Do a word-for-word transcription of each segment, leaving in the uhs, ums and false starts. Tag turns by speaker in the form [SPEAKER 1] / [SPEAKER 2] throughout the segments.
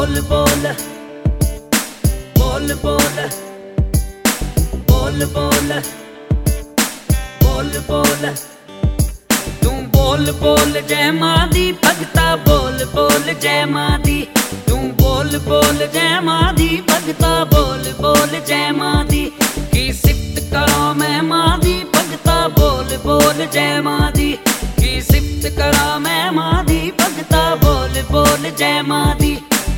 [SPEAKER 1] बोल बोल बोल बोल बोल बोल बोल बोल तू बोल बोल जय मां दी भगता बोल बोल जय मां दी तू बोल बोल जय मां दी भगता बोल बोल जय मां दी की सिफत करा मैं मां दी भगता बोल बोल जय मां दी की सिफत करा मैं मां दी भगता बोल बोल जय मां दी।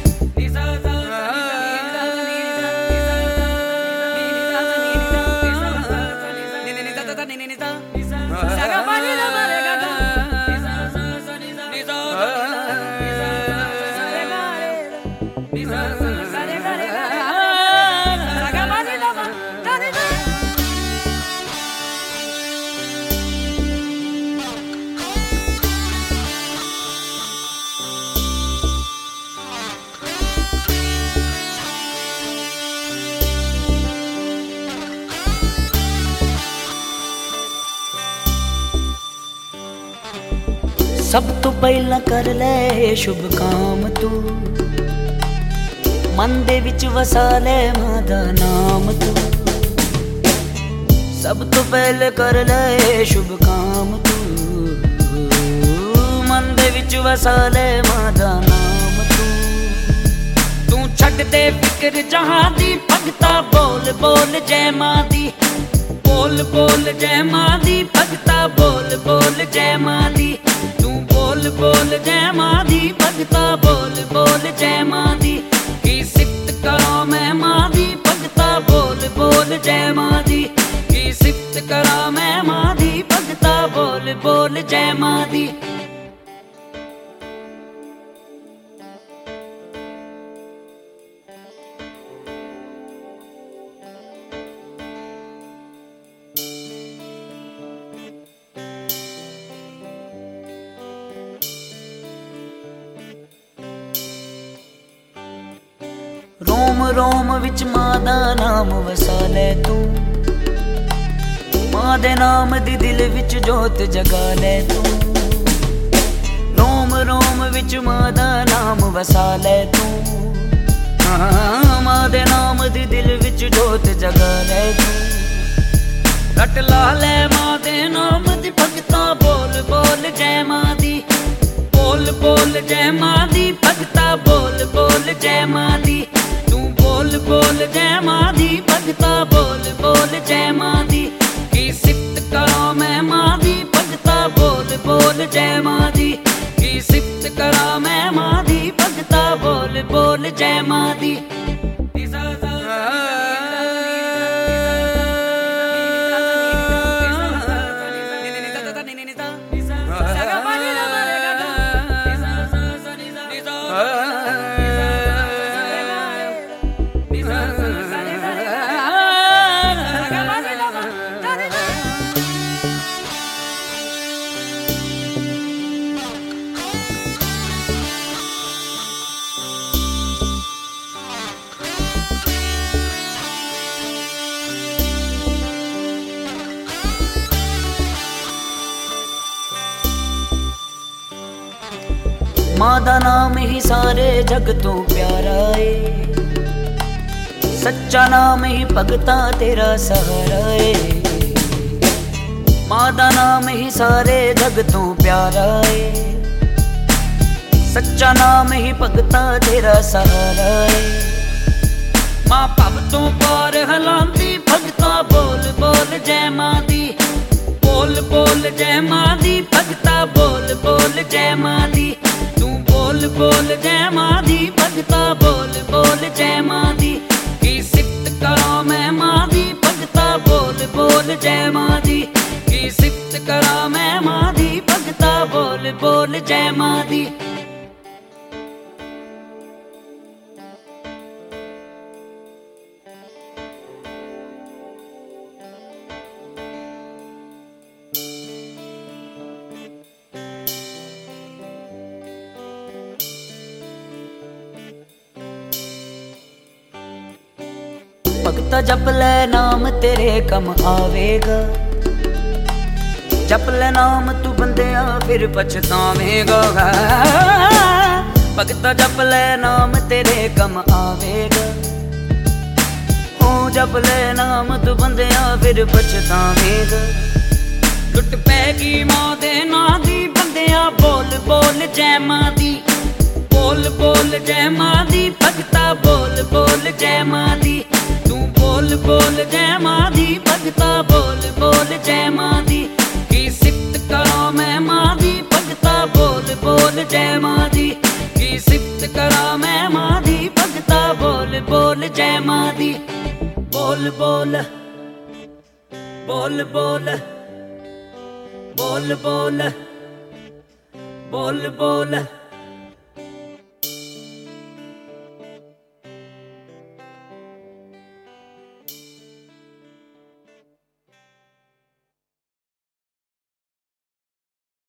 [SPEAKER 1] सब तो पहला कर ले शुभ काम तू मन दे विच वसा ले मां दा नाम तू। सब तो पहले कर ले शुभ काम तू मन दे विच वसा ले मां दा नाम तू। तू छड्ड दे फिक्र जहां दी भगता बोल बोल जय मां दी बोल बोल जय मां दी भगता बोल बोल जय मां दी तू बोल बोल जय मां दी भगता बोल बोल जय मां दी की सिफत करा मैं मां दी भगता बोल बोल जय मां दी की सिफत करा मैं मां दी भगता बोल बोल जय मां दी। रोम रोम विच मां दा नाम वसा ले तू मां दे नाम दी दिल विच जोत जगा ले तू। रोम रोम विच मां दा नाम वसा ले तू मां दे नाम दी दिल विच जोत जगा ले तू। रट ला ले मां दे नाम दी भगता बोल बोल जय मां दी बोल बोल जय मां दी भगता बोल बोल जय मां दी बोल बोल जय मां दी भगता बोल बोल जय मां दी की सिफत करा मैं मां दी भगता बोल बोल जय मां दी की सिफत करा मैं मां दी भगता बोल बोल जय मां दी। मां दा नाम ही सारे जग तो प्यारा है सच्चा नाम ही भगता तेरा सहारा है। मां दा नाम ही सारे जग तो प्यारा है सच्चा नाम ही भगता तेरा सहारा है। मां भव तो पार हलांदी भगता बोल बोल जय मां दी बोल बोल जय मां दी भगता बोल बोल जय मां दी बोल बोल जय मां दी भगता बोल बोल जय मां दी की सिफत करा मैं मां दी भगता बोल बोल जय मां दी की सिफत करा मैं मां दी भगता बोल बोल जय मां दी। भगता जप ले नाम तेरे कम आवेगा जप ले नाम तू बंदिया फिर पछतावेगा। भगता जप ले नाम तेरे कम आवेगा, हो जप ले नाम तू बंदिया फिर पछतावेगा। लुट पैगी मां दे नां दी बंदिया बोल बोल जय मां दी, बोल बोल जय मां दी भगता बोल बोल जय मां दी। तू बोल बोल जय मां दी भगता बोल बोल जय मां दी। की सिफत करा मैं मां दी भगता बोल बोल जय मां दी। की सिफत करा मैं मां दी भगता बोल बोल जय मां दी। बोल बोल बोल बोल बोल बोल बोल बोल